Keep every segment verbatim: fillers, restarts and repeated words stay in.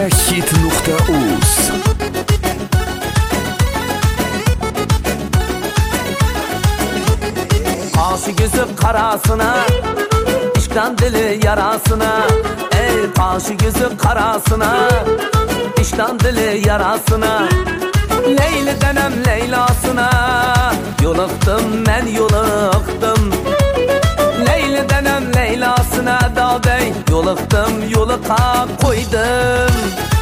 Megahit nokta uz. Aşık yüzü karasına, işten dili yarasına. Ey aşık yüzü karasına, işten dili yarasına. Leyli denem Leylasına, yoluqtum ben yoluqtum. Leyli denem Leylasına da bey, yoluqtum yoluqa koydum.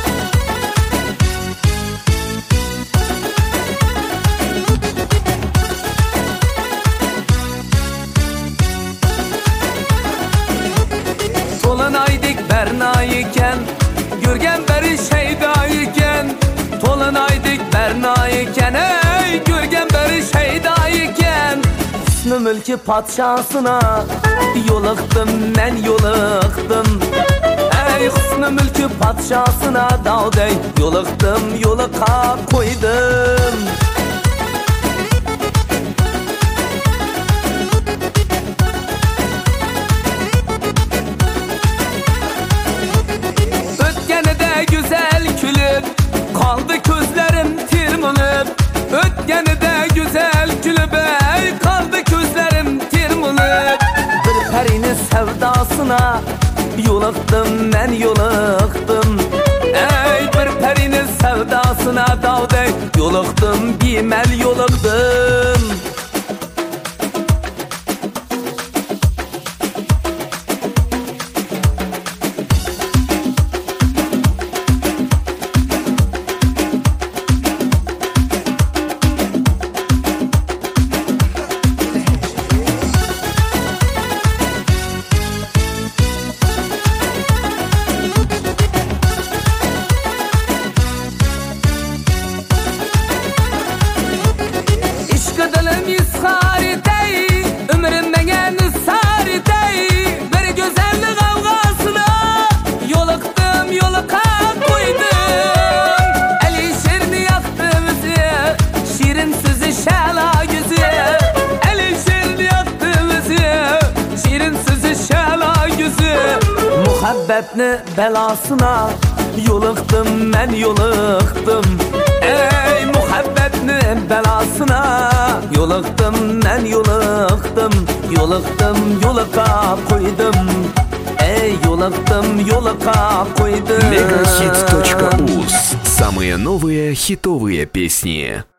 Tolanaydik bernayken, görgen beri şeydayken. Tolanaydik bernayken, ey görgen beri şeydayken. Hüsnü mülkü padşasına, yoluqtum ben yoluqtum. Ey hüsnü mülkü padşasına davdey, yoluqtum yoluqa koydum. Kaldı gözlerim tirmınıp, ötgeni de güzel gülüp, ey kaldı gözlerim tirmınıp. Bir perinin sevdasına, yoluqtum ben yoluqtum. Ey bir perinin sevdasına davdey, yoluqtum bimel yoluqtum. Dilim izhar dey, ömrüm mene nizhar dey. Bir güzellik avgasına, yoluqtum yoluqa koydum. Eli şirini yaktı bizi, şirin sözü şala gözü. Eli şirini yaktı bizi, şirin sözü şala gözü. Muhabbetni belasına, yoluqtum ben yoluqtum. Ey muhabbetni belasına, yoluqtum ben yoluqtum. Yoluqtum yoluqa koydum. Ey yoluqtum yoluqa koydum. Megahit точка уз. Самые новые хитовые песни.